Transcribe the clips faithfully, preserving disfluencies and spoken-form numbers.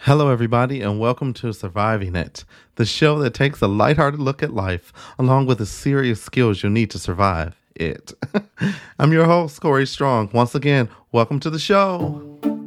Hello, everybody, and welcome to Surviving It, the show that takes a lighthearted look at life along with the serious skills you'll need to survive it. I'm your host, Corey Strong. Once again, welcome to the show.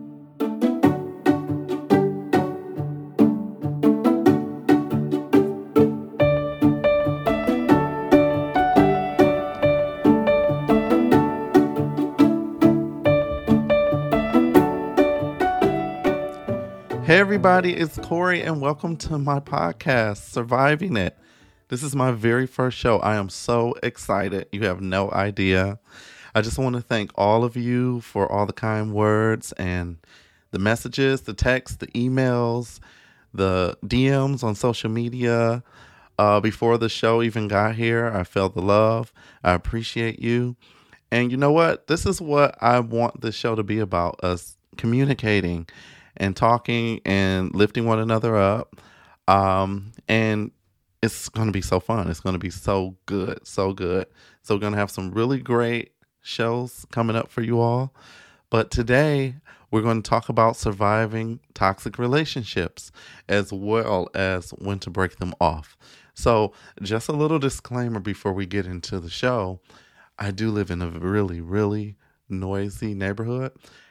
Hey, everybody, it's Corey, and welcome to my podcast, Surviving It. This is my very first show. I am so excited. You have no idea. I just want to thank all of you for all the kind words and the messages, the texts, the emails, the D Ms on social media. Uh, before the show even got here, I felt the love. I appreciate you. And you know what? This is what I want this show to be about, us communicating and talking and lifting one another up. Um, and it's going to be so fun. It's going to be so good, so good. So we're going to have some really great shows coming up for you all. But today we're going to talk about surviving toxic relationships as well as when to break them off. So just a little disclaimer before we get into the show. I do live in a really, really noisy neighborhood.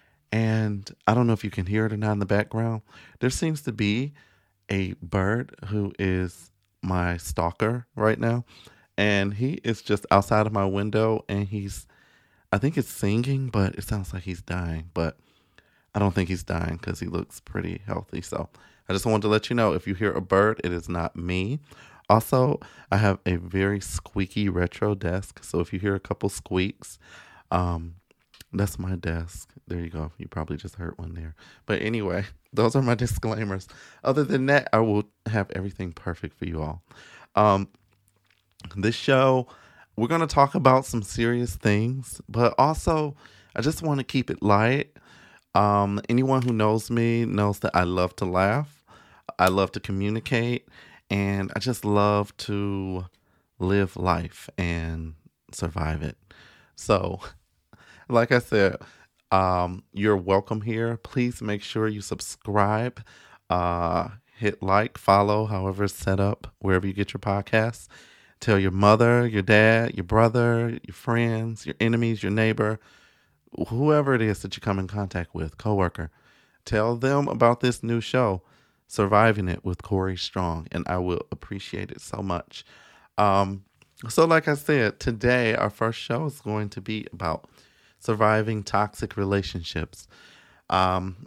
And I don't know if you can hear it or not in the background. There seems to be a bird who is my stalker right now. And he is just outside of my window and he's, I think it's singing, but it sounds like he's dying. But I don't think he's dying because he looks pretty healthy. So I just wanted to let you know, if you hear a bird, it is not me. Also, I have a very squeaky retro desk. So if you hear a couple squeaks, um, that's my desk. There you go. You probably just heard one there. But anyway, those are my disclaimers. Other than that, I will have everything perfect for you all. Um, this show, we're going to talk about some serious things, but also I just want to keep it light. Um, anyone who knows me knows that I love to laugh. I love to communicate, and I just love to live life and survive it. So, like I said, um, you're welcome here. Please make sure you subscribe, uh, hit like, follow, however it's set up, wherever you get your podcasts. Tell your mother, your dad, your brother, your friends, your enemies, your neighbor, whoever it is that you come in contact with, coworker. Tell them about this new show, Surviving It with Corey Strong, and I will appreciate it so much. Um, so like I said, today our first show is going to be about surviving toxic relationships, um,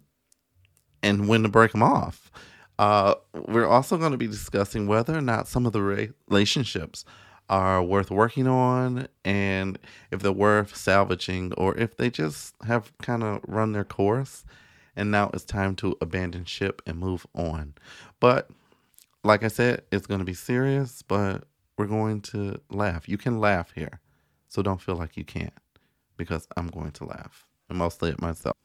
and when to break them off. Uh, we're also going to be discussing whether or not some of the re- relationships are worth working on, and if they're worth salvaging, or if they just have kind of run their course and now it's time to abandon ship and move on. But like I said, it's going to be serious, but we're going to laugh. You can laugh here, so don't feel like you can't, because I'm going to laugh, and mostly at myself.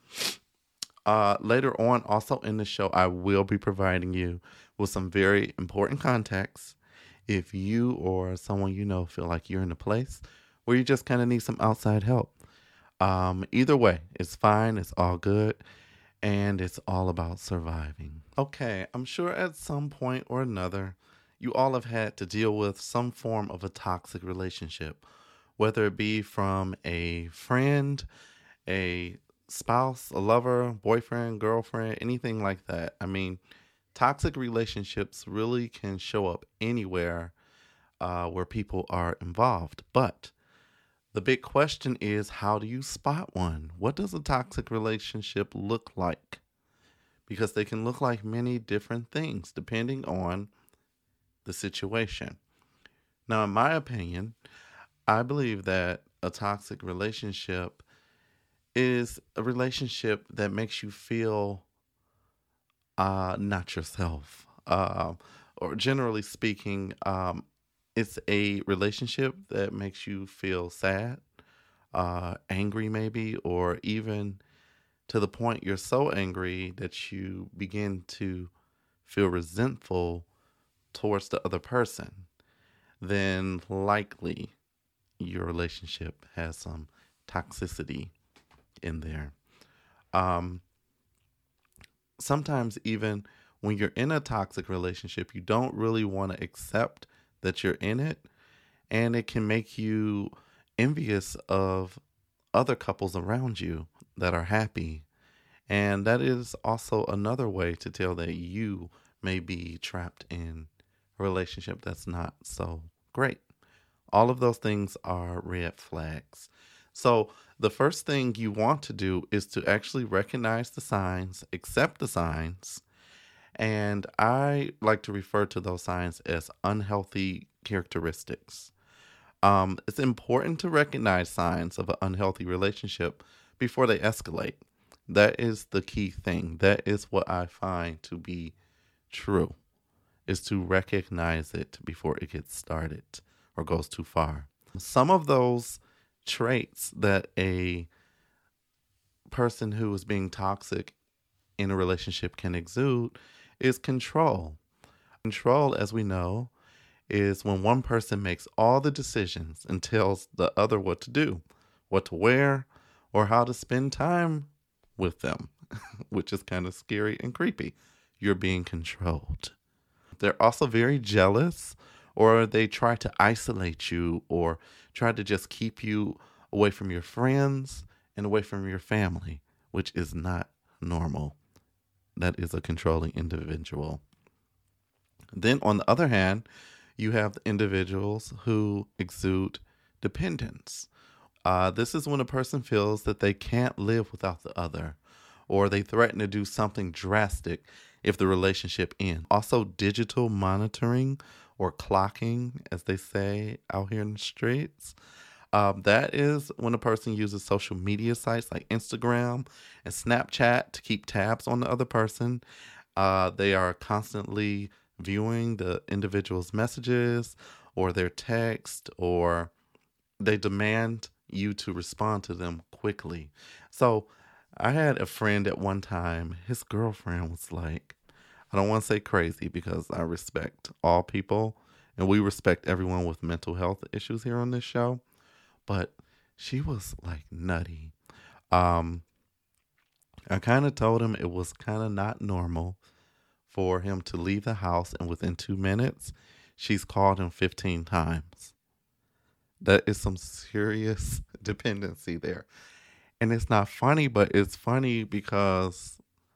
Uh, later on, also in the show, I will be providing you with some very important context if you or someone you know feel like you're in a place where you just kind of need some outside help. Um, either way, it's fine. It's all good. And it's all about surviving. Okay, I'm sure at some point or another, you all have had to deal with some form of a toxic relationship, whether it be from a friend, a spouse, a lover, boyfriend, girlfriend, anything like that. I mean, toxic relationships really can show up anywhere uh, where people are involved. But the big question is, how do you spot one? What does a toxic relationship look like? Because they can look like many different things depending on the situation. Now, in my opinion, I believe that a toxic relationship is a relationship that makes you feel uh, not yourself. Uh, or generally speaking, um, it's a relationship that makes you feel sad, uh, angry maybe, or even to the point you're so angry that you begin to feel resentful towards the other person. Then likely your relationship has some toxicity in there. Um, sometimes even when you're in a toxic relationship, you don't really want to accept that you're in it. And it can make you envious of other couples around you that are happy. And that is also another way to tell that you may be trapped in a relationship that's not so great. All of those things are red flags. So, the first thing you want to do is to actually recognize the signs, accept the signs, and I like to refer to those signs as unhealthy characteristics. Um, it's important to recognize signs of an unhealthy relationship before they escalate. That is the key thing. That is what I find to be true, is to recognize it before it gets started or goes too far. Some of those traits that a person who is being toxic in a relationship can exude is control. Control, as we know, is when one person makes all the decisions and tells the other what to do, what to wear, or how to spend time with them, which is kind of scary and creepy. You're being controlled. They're also very jealous, or they try to isolate you or try to just keep you away from your friends and away from your family, which is not normal. That is a controlling individual. Then, on the other hand, you have individuals who exude dependence. Uh, this is when a person feels that they can't live without the other, or they threaten to do something drastic if the relationship ends. Also, digital monitoring or clocking, as they say out here in the streets. Um, that is when a person uses social media sites like Instagram and Snapchat to keep tabs on the other person. Uh, they are constantly viewing the individual's messages or their text, or they demand you to respond to them quickly. So I had a friend at one time, his girlfriend was like, I don't want to say crazy because I respect all people and we respect everyone with mental health issues here on this show, but she was like nutty. Um, I kind of told him it was kind of not normal for him to leave the house and within two minutes, she's called him fifteen times. That is some serious dependency there. And it's not funny, but it's funny because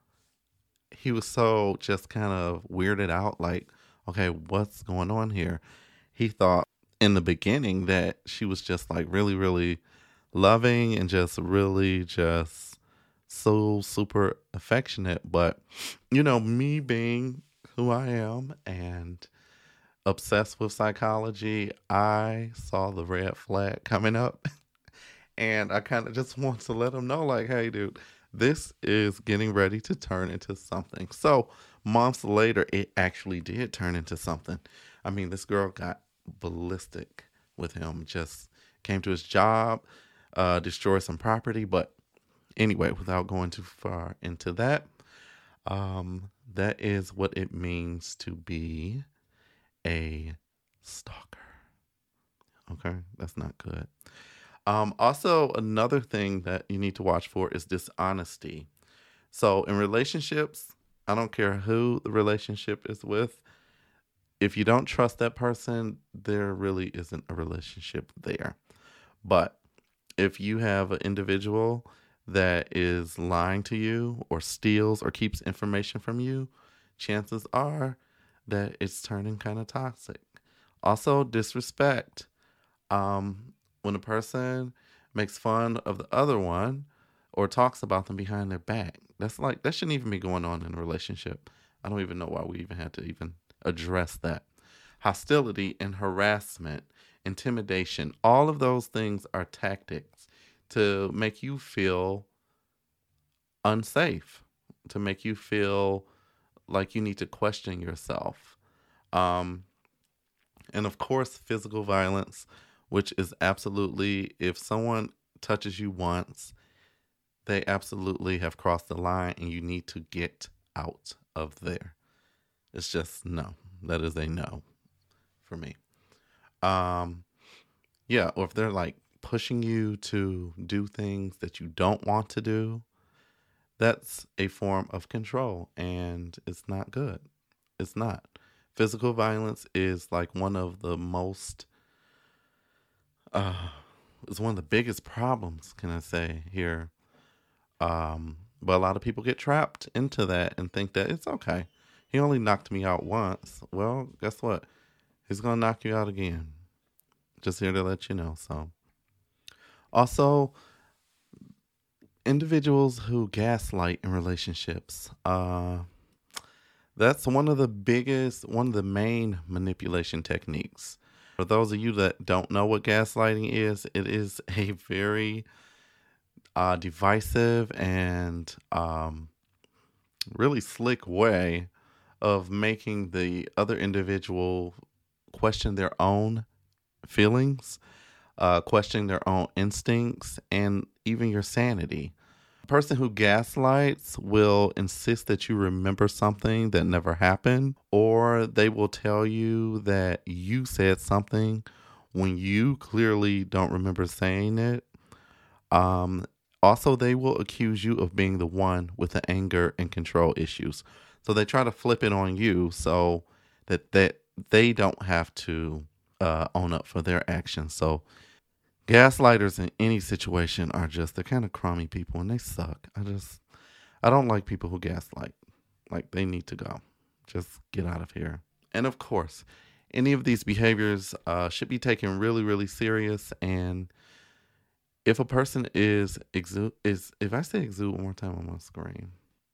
he was so just kind of weirded out, like, okay, what's going on here? He thought in the beginning that she was just like really, really loving and just really just so super affectionate. But, you know, me being who I am and obsessed with psychology, I saw the red flag coming up. And I kind of just want to let him know, like, hey, dude, this is getting ready to turn into something. So months later, it actually did turn into something. I mean, this girl got ballistic with him, just came to his job, uh, destroyed some property. But anyway, without going too far into that, um, that is what it means to be a stalker. Okay, that's not good. Um, also, another thing that you need to watch for is dishonesty. So, in relationships, I don't care who the relationship is with, if you don't trust that person, there really isn't a relationship there. But if you have an individual that is lying to you or steals or keeps information from you, chances are that it's turning kind of toxic. Also, disrespect. Um, when a person makes fun of the other one or talks about them behind their back, that's like, that shouldn't even be going on in a relationship. I don't even know why we even had to even address that. Hostility and harassment, intimidation, all of those things are tactics to make you feel unsafe, to make you feel like you need to question yourself. Um, and of course, physical violence, which is absolutely, if someone touches you once, they absolutely have crossed the line and you need to get out of there. It's just no. That is a no for me. Um, yeah, or if they're like pushing you to do things that you don't want to do, That's a form of control, and it's not good. It's not. Physical violence is like one of the most, uh, it's one of the biggest problems, can I say, here. Um, but a lot of people get trapped into that and think that it's okay. He only knocked me out once. Well, guess what? He's going to knock you out again. Just here to let you know. So, also, individuals who gaslight in relationships. Uh, that's one of the biggest, one of the main manipulation techniques. For those of you that don't know what gaslighting is, it is a very uh, divisive and um, really slick way of making the other individual question their own feelings, uh, questioning their own instincts, and even your sanity. A person who gaslights will insist that you remember something that never happened, or they will tell you that you said something when you clearly don't remember saying it. Um, also, they will accuse you of being the one with the anger and control issues. So they try to flip it on you so that that they don't have to uh, own up for their actions. So gaslighters in any situation are just, they're kind of crummy people and they suck. I just, I don't like people who gaslight. Like, they need to go. Just get out of here. And of course, any of these behaviors uh, should be taken really, really serious. And if a person is, exu- is if I say exude one more time on my screen,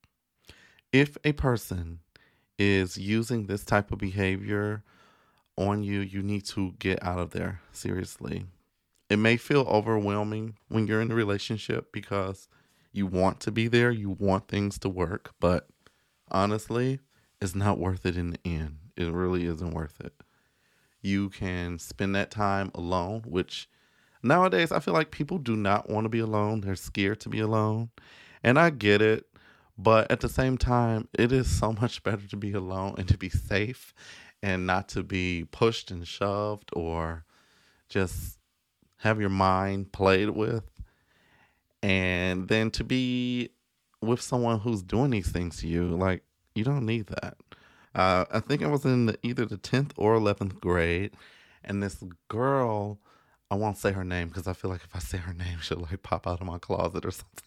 if a person is using this type of behavior on you, you need to get out of there. Seriously. It may feel overwhelming when you're in a relationship because you want to be there, you want things to work, but honestly, it's not worth it in the end. It really isn't worth it. You can spend that time alone, which nowadays I feel like people do not want to be alone. They're scared to be alone. And I get it. But at the same time, it is so much better to be alone and to be safe and not to be pushed and shoved or just have your mind played with. And then to be with someone who's doing these things to you, like, you don't need that. Uh, I think I was in the, either the tenth or eleventh grade, and this girl, I won't say her name because I feel like if I say her name, she'll like pop out of my closet or something.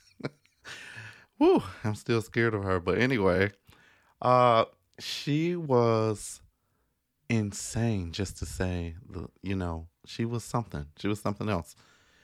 Woo, I'm still scared of her. But anyway, uh, she was insane, just to say, the you know, she was something. She was something else.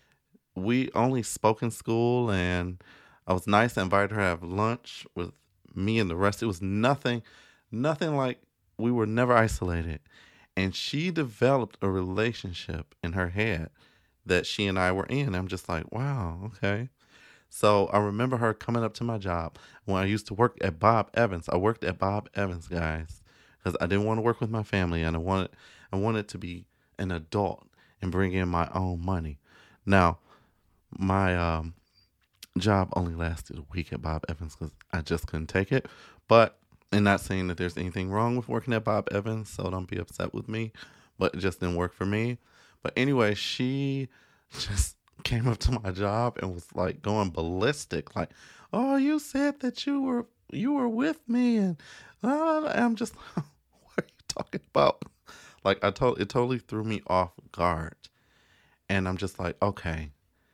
We only spoke in school, and I was nice. I invited her to have lunch with me and the rest. It was nothing, nothing like, we were never isolated. And she developed a relationship in her head that she and I were in. I'm just like, wow, okay. So I remember her coming up to my job when I used to work at Bob Evans. I worked at Bob Evans, guys, because I didn't want to work with my family, and I wanted I wanted to be an adult and bring in my own money. Now, my um, job only lasted a week at Bob Evans because I just couldn't take it. But and not saying that there's anything wrong with working at Bob Evans, so don't be upset with me. But it just didn't work for me. But anyway, she just came up to my job and was like going ballistic, like, "Oh, you said that you were you were with me," and uh, I'm just, what are you talking about? Like, I told it totally threw me off guard, and I'm just like, okay,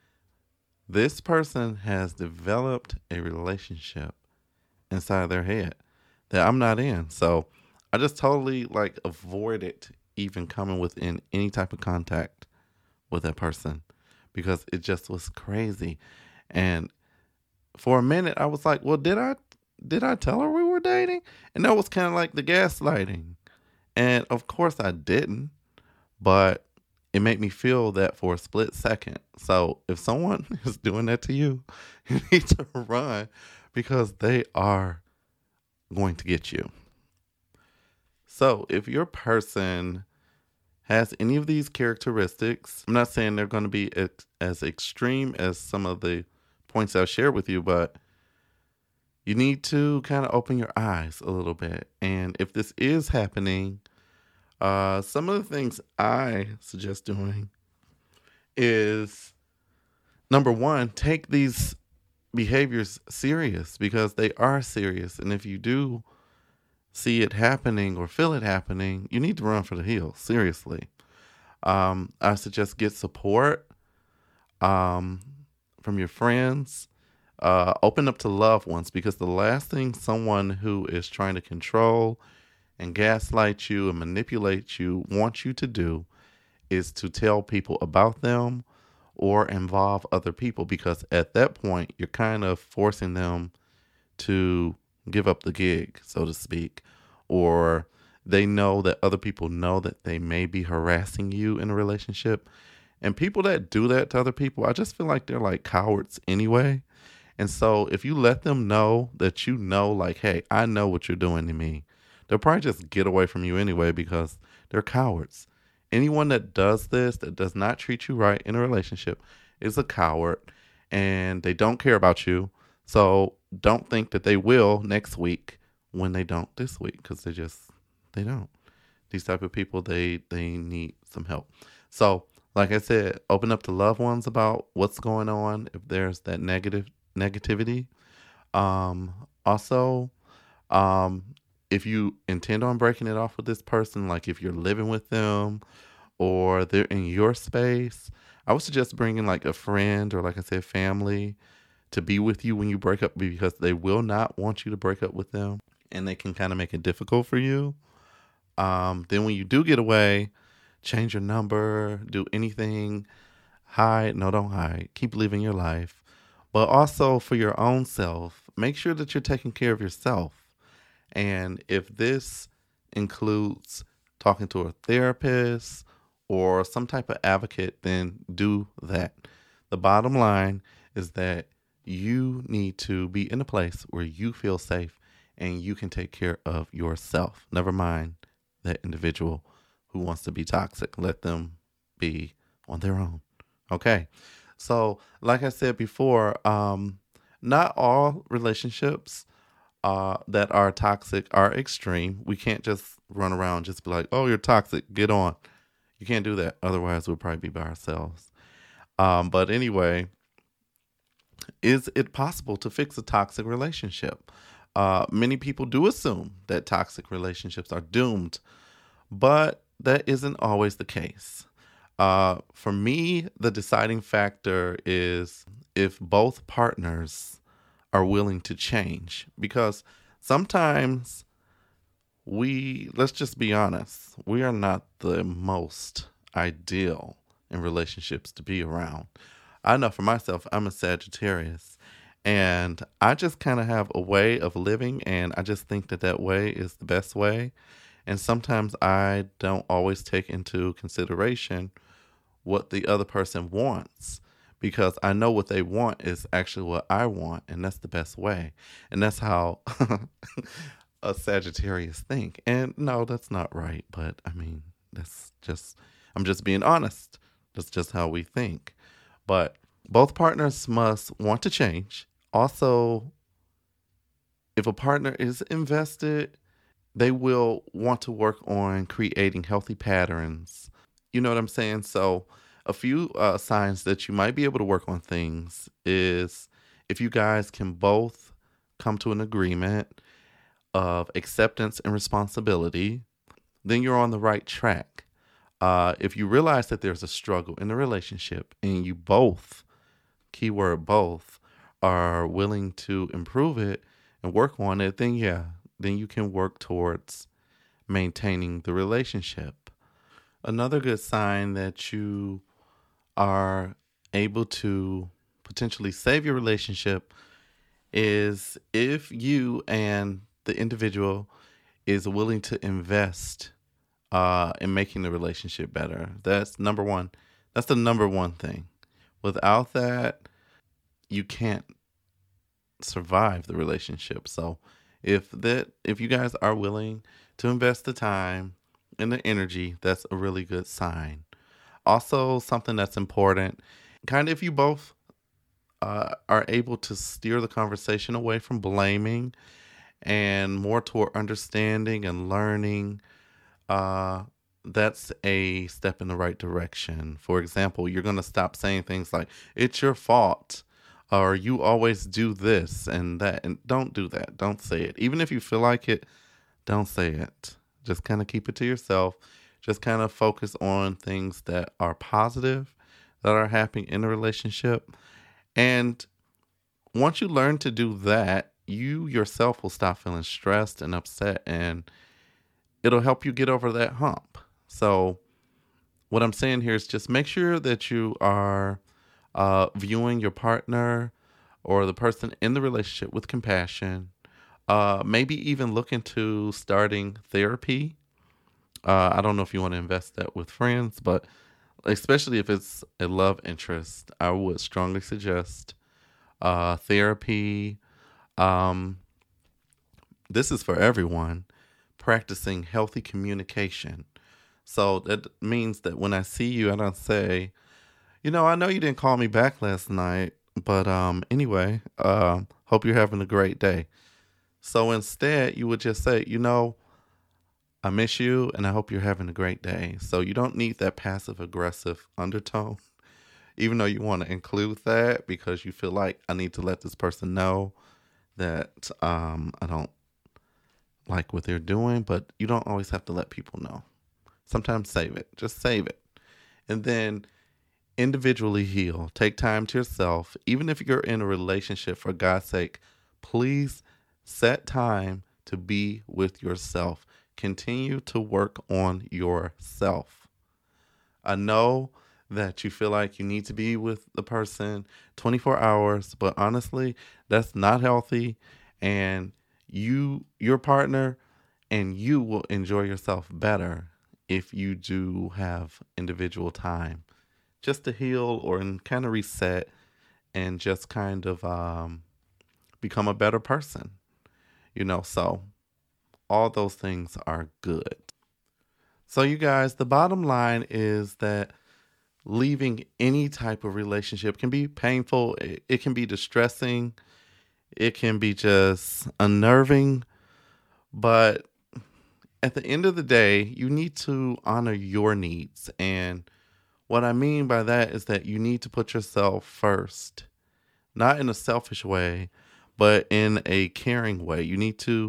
this person has developed a relationship inside their head that I'm not in, so I just totally like avoided even coming within any type of contact with that person because it just was crazy. And for a minute I was like, well, did I did I tell her we were dating? And that was kind of like the gaslighting. And of course I didn't, but it made me feel that for a split second. So if someone is doing that to you, you need to run because they are going to get you. So if your person has any of these characteristics, I'm not saying they're going to be ex- as extreme as some of the points I'll share with you, but you need to kind of open your eyes a little bit. And if this is happening, uh, some of the things I suggest doing is, number one, take these behaviors serious, because they are serious. And if you do see it happening or feel it happening, you need to run for the hills. Seriously. Um, I suggest get support um, from your friends. Uh, open up to loved ones, because the last thing someone who is trying to control and gaslight you and manipulate you wants you to do is to tell people about them or involve other people, because at that point you're kind of forcing them to give up the gig, so to speak, or they know that other people know that they may be harassing you in a relationship. And people that do that to other people, I just feel like they're like cowards anyway. And so if you let them know that you know, like, hey, I know what you're doing to me, they'll probably just get away from you anyway, because they're cowards. Anyone that does this, that does not treat you right in a relationship, is a coward, and they don't care about you. So don't think that they will next week when they don't this week, because they just, they don't. These type of people, they, they need some help. So like I said, open up to loved ones about what's going on if there's that negative negativity. Um, also, um, if you intend on breaking it off with this person, like if you're living with them or they're in your space, I would suggest bringing like a friend or, like I said, family to be with you when you break up, because they will not want you to break up with them and they can kind of make it difficult for you. Um, then when you do get away, change your number, do anything, hide. No, don't hide. Keep living your life. But also for your own self, make sure that you're taking care of yourself. And if this includes talking to a therapist or some type of advocate, then do that. The bottom line is that you need to be in a place where you feel safe and you can take care of yourself. Never mind that individual who wants to be toxic. Let them be on their own. Okay. So, like I said before, um, not all relationships uh, that are toxic are extreme. We can't just run around and just be like, oh, you're toxic, get on. You can't do that. Otherwise, we'll probably be by ourselves. Um, but anyway, is it possible to fix a toxic relationship? Uh, many people do assume that toxic relationships are doomed, but that isn't always the case. Uh, for me, the deciding factor is if both partners are willing to change, because sometimes we, let's just be honest, we are not the most ideal in relationships to be around. I know for myself, I'm a Sagittarius, and I just kind of have a way of living, and I just think that that way is the best way. And sometimes I don't always take into consideration what the other person wants, because I know what they want is actually what I want, and that's the best way. And that's how a Sagittarius think. And no, that's not right, but I mean, that's just, I'm just being honest. That's just how we think. But both partners must want to change. Also, if a partner is invested, they will want to work on creating healthy patterns. You know what I'm saying? So a few uh, signs that you might be able to work on things is if you guys can both come to an agreement of acceptance and responsibility, then you're on the right track. Uh, if you realize that there's a struggle in the relationship and you both, keyword both, are willing to improve it and work on it, then yeah, then you can work towards maintaining the relationship. Another good sign that you are able to potentially save your relationship is if you and the individual is willing to invest uh, in making the relationship better. That's number one. That's the number one thing. Without that, you can't survive the relationship. So if that, if you guys are willing to invest the time and the energy, that's a really good sign. Also, something that's important, kind of if you both uh, are able to steer the conversation away from blaming and more toward understanding and learning, uh, that's a step in the right direction. For example, you're going to stop saying things like, it's your fault. or you always do this and that. And don't do that. Don't say it. Even if you feel like it, don't say it. Just kind of keep it to yourself. Just kind of focus on things that are positive, that are happening in a relationship. And once you learn to do that, you yourself will stop feeling stressed and upset, and it'll help you get over that hump. So what I'm saying here is just make sure that you are uh, viewing your partner or the person in the relationship with compassion. Uh, maybe even look into starting therapy. Uh, I don't know if you want to invest that with friends, but especially if it's a love interest, I would strongly suggest uh, therapy. Um, this is for everyone. Practicing healthy communication. So that means that when I see you, I don't say, you know, I know you didn't call me back last night, but um, anyway, uh, hope you're having a great day. So instead, you would just say, you know, I miss you and I hope you're having a great day. So you don't need that passive aggressive undertone, even though you want to include that because you feel like I need to let this person know that um, I don't like what they're doing, but you don't always have to let people know. Sometimes save it. Just save it. And then individually heal. Take time to yourself. Even if you're in a relationship, for God's sake, please set time to be with yourself. Continue to work on yourself. I know that you feel like you need to be with the person twenty-four hours, but honestly, that's not healthy. And you, your partner, and you will enjoy yourself better if you do have individual time just to heal or kind of reset and just kind of um, become a better person. You know, so all those things are good. So you guys, the bottom line is that leaving any type of relationship can be painful. It, it can be distressing. It can be just unnerving. But at the end of the day, you need to honor your needs. And what I mean by that is that you need to put yourself first, not in a selfish way, but in a caring way. You need to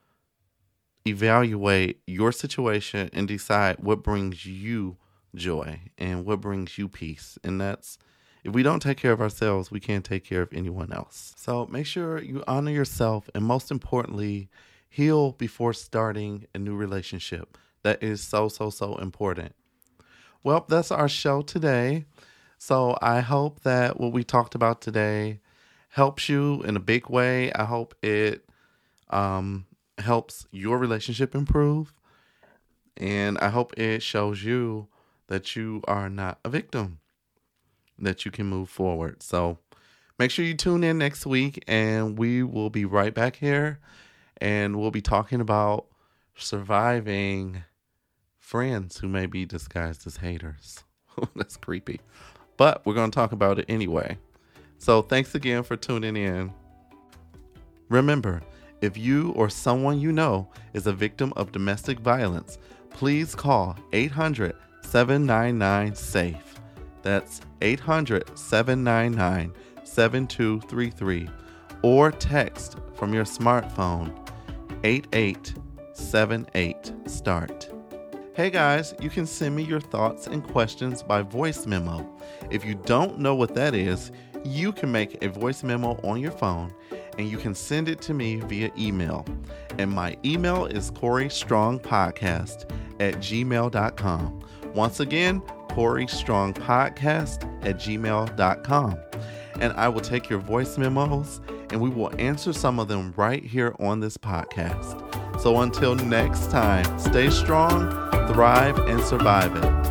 evaluate your situation and decide what brings you joy and what brings you peace. And that's, if we don't take care of ourselves, we can't take care of anyone else. So make sure you honor yourself, and most importantly, heal before starting a new relationship. That is so, so, so important. Well, that's our show today. So I hope that what we talked about today helps you in a big way. I hope it um, helps your relationship improve. And I hope it shows you that you are not a victim, that you can move forward. So make sure you tune in next week, and we will be right back here, and we'll be talking about surviving friends who may be disguised as haters. That's creepy. But we're going to talk about it anyway. So thanks again for tuning in. Remember, if you or someone you know is a victim of domestic violence, please call eight hundred, seven nine nine, SAFE. That's eight hundred, seven nine nine, seven two three three. Or text from your smartphone eight eight seven eight, START. Hey guys, you can send me your thoughts and questions by voice memo. If you don't know what that is, you can make a voice memo on your phone and you can send it to me via email. And my email is CoreyStrongPodcast at gmail dot com. Once again, CoreyStrongPodcast at gmail dot com. And I will take your voice memos and we will answer some of them right here on this podcast. So until next time, stay strong, thrive, and survive it.